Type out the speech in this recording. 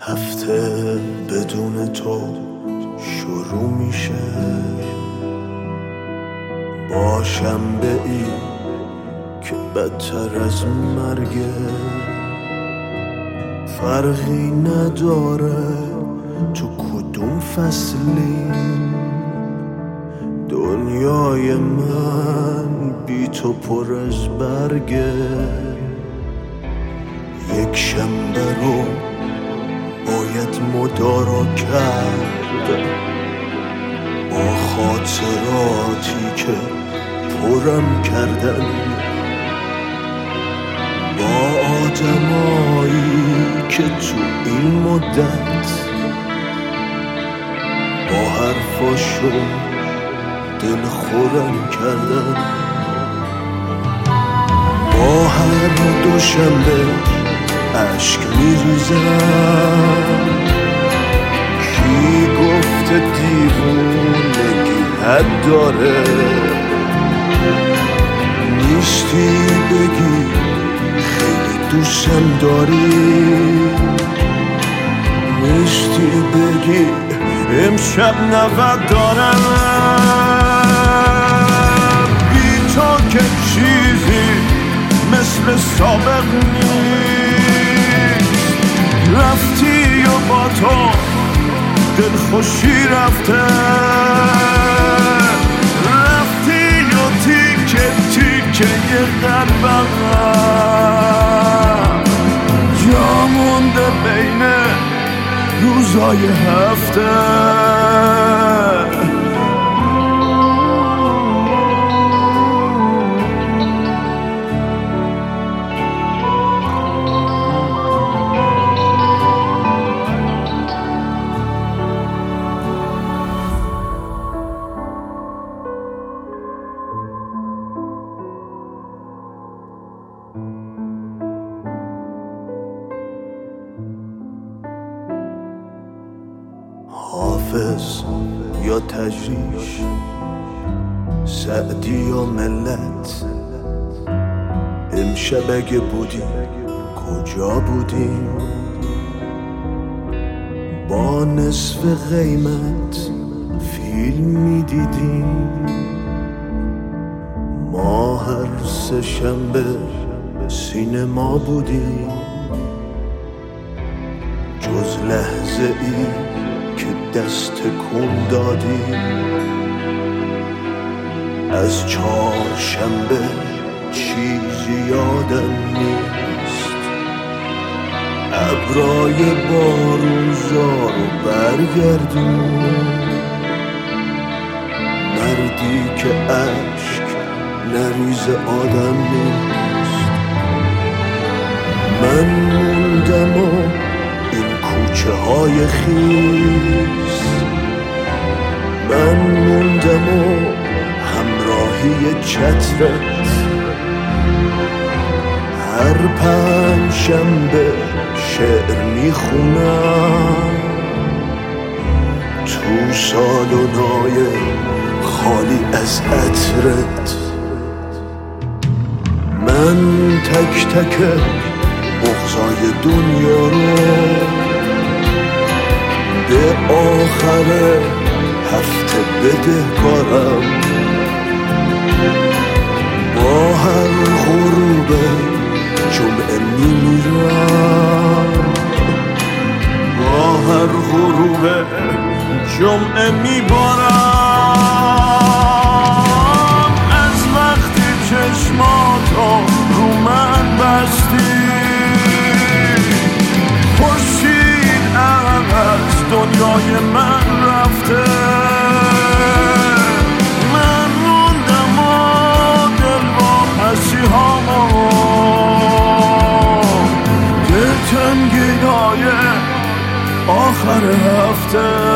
هفته بدون تو شروع میشه با شنبه ای که بدتر از مرگه. فرقی نداره تو کدوم فصلی، دنیای من بی تو پر از برگه. یک شنبه رو باید مدارا کرد با خاطراتی که پرم کردن، با آدمایی که تو این مدت با حرفاشون دل خورم کردن. با هر دوشنبه عشق میریزم، کی گفته دیوونگی حد داره؟ نیستی بگی خیلی دوستم داری، نیستی بگی امشب نود دارم. بی تو که چیزی مثل سابق نیست، رفتی و با تو دلخوشی رفته، رفتی و تیکه تیکه قلبم جا مونده بین روزای هفته. حافظ یا تجریش، سعدی یا ملت، امشب اگه بودیم کجا بودیم؟ با نصف قیمت فیلم میدیدیم، ما هر سه شنبه سینما بودیم. جز لحظه ای که دست کن دادی، از چهارشنبه چیزی یادم نیست. ابرای بارونزار رو برگردون، مردی که عشق نریز آدم نیست. من موندم و این کوچه های خیس، من موندم و همراهی چترت. هر پنجشنبه شعر میخونم تو سالن‌های خالی از عطرت. من تک تک بغضای دنیا رو به آخر هفته بدهکارم. با هر غروب جمعه میمیرم، با هر غروب جمعه میبارم. از وقتی چشماتو رو من بستی، خورشید از دنیای من رفته. من موندم و دل واپسی هامو دل تنگینای آخر هفته.